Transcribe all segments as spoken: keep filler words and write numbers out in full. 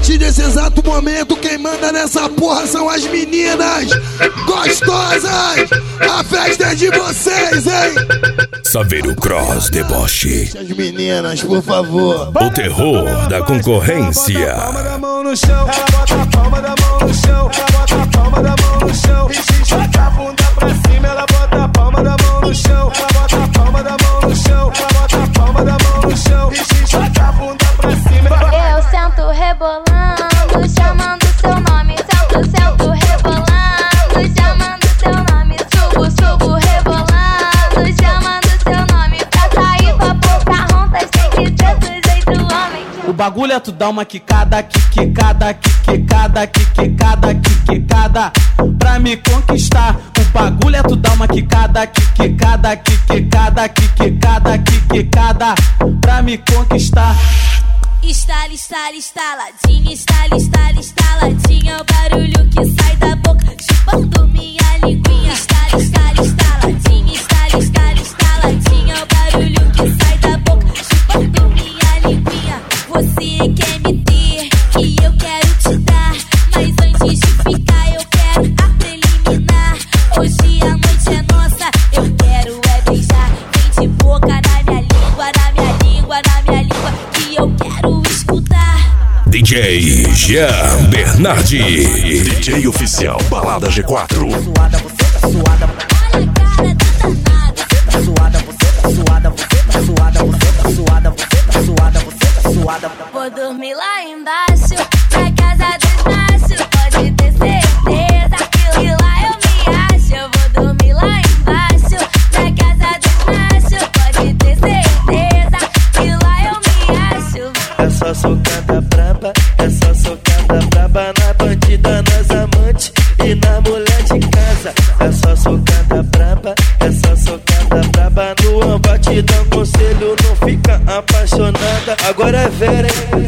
partir desse exato momento, quem manda nessa porra são as meninas gostosas. A festa é de vocês, hein? Saveiro Cross Deboche. As meninas, por favor. O terror da concorrência. Ela bota a palma da mão no chão, ela bota a palma da mão no chão, ela bota a palma da mão no chão, e joga a bunda pra cima, ela bota a palma da mão no chão, ela bota a palma da mão no chão, ela bota a palma da mão no chão, e joga a bunda pra cima. Eu sento rebolando, chamando seu nome, sento, sento rebolando, chamando seu nome, subo, subo rebolando, chamando seu nome, pra sair pra Pocahontas tem que ter do jeito homem. O bagulho é tu dar uma quicada, quicada, quicada, quicada, quicada, pra me conquistar. O bagulho é tu dar uma quicada, quicada, quicada, quicada, quicada, pra me conquistar. Estala, estala, estaladinha, estala, estala, estaladinha, é o barulho que sai da boca, chupando minha linguinha. Estala, estala, estaladinha, estala, estala, estaladinha, é o barulho que sai da boca, chupando minha linguinha. Você quer me ter, que eu quero te dar, mas antes de ficar eu quero a preliminar. Hoje a noite é nossa, eu quero é beijar, vem de boca na minha língua, na minha língua, na minha língua, que eu quero escutar. D J Jean Bernardi. D J oficial Balada G quatro. Suada, você tá suada. Olha a cara da danada. Você tá suada, você tá suada, você tá suada, você tá suada, você tá suada, você tá suada. Vou dormir lá embaixo, na casa dos machos. Pode ter certeza que lá eu me acho. Eu vou dormir lá embaixo, na casa dos machos. Pode ter certeza que lá eu me acho. É só socada braba, é só socada braba na bandida, nas amantes e na mulher de casa. É só socada braba, é só socada braba no amba, te dá um conselho, não fica apaixonada. Agora é ver, hein?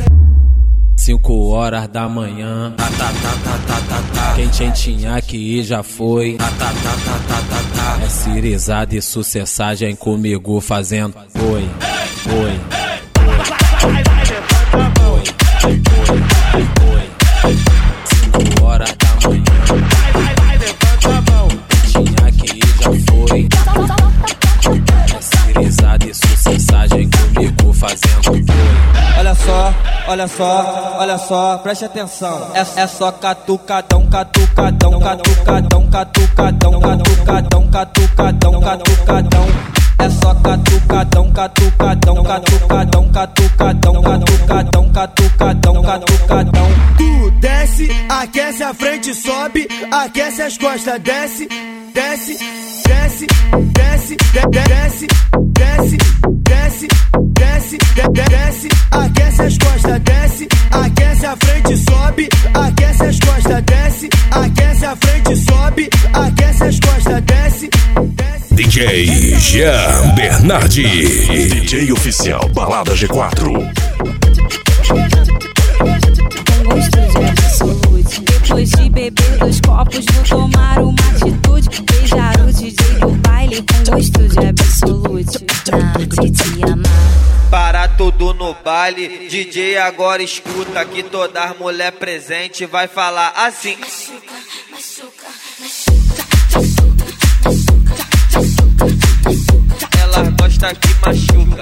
Cinco horas da manhã, tá, tá, tá, tá, tá, tá, tá. Quem tinha tinha que ir já foi, tá, tá, tá, tá, tá, tá, tá. É cirizada e sucessagem comigo fazendo oi, oi. Cinco horas da manhã, tinha que ir já foi. É cirizada e sucessagem comigo fazendo oi. Olha só, olha só, olha só, preste atenção. É, é só catucadão, catucadão, catucadão, catucadão, catucadão, catucadão, catucadão. É só catucadão, catucadão, catucadão, catucadão, catucadão, catucadão, catucadão. Tu desce, aquece a frente, sobe, aquece as costas, desce, desce, desce, desce, desce, desce, desce, desce, desce, aquece as costas, desce, aquece a frente, sobe, aquece as costas, desce, aquece a frente, sobe, aquece as costas, desce, desce. D J Jean Bernardi. D J oficial Balada G quatro. Gosto de absolute. Depois de beber dois copos, vou tomar uma atitude. Beijar o D J do baile com gosto de absolute. Na arte de amar. Para tudo no baile, D J agora escuta que toda as mulher presente vai falar assim. Machuca, machuca, machuca, machuca, machuca. Ela gosta que machuca.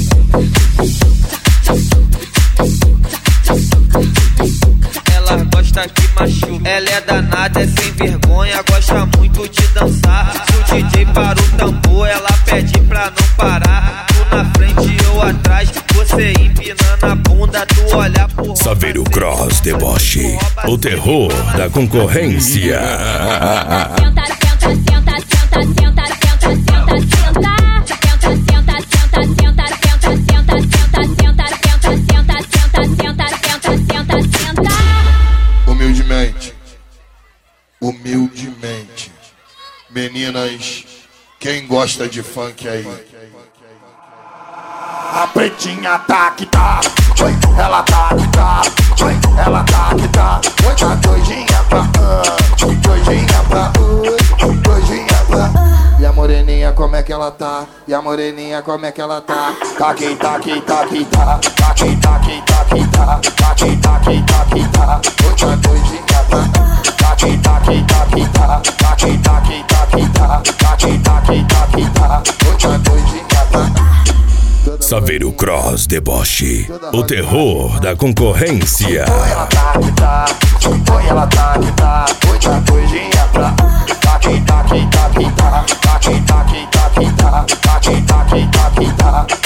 Ela gosta que machuca. Ela é danada, é sem vergonha, gosta muito de dançar. Se o D J para o tambor, ela pede pra não parar. Tu na frente, eu atrás, você empinando a bunda, tu olha por Saveiro Cross Deboche. O terror da concorrência. Senta, senta, senta, senta, senta, senta, senta, senta. Senta, senta, senta, senta, senta, senta, senta, senta, senta, senta, senta, senta, senta, senta. Humildemente, humildemente, meninas, quem gosta de funk aí? A pretinha tá que tá, oi, ela tá que tá, oi, ela tá que tá, oi, tá doidinha pra uh, doidinha pra uh, doidinha pra uh. E a moreninha como é que ela tá? E a moreninha como é que ela tá? Tá que tá que tá que tá, tá que tá que tá que tá, tá que tá que tá que Saveiro Cross Deboche, o terror da concorrência. Oi, ela tá que tá, oi, ela tá que tá, oi, tá doidinha pra tá que tá que tá que tá, tá que tá que tá que tá, tá que tá que tá que tá.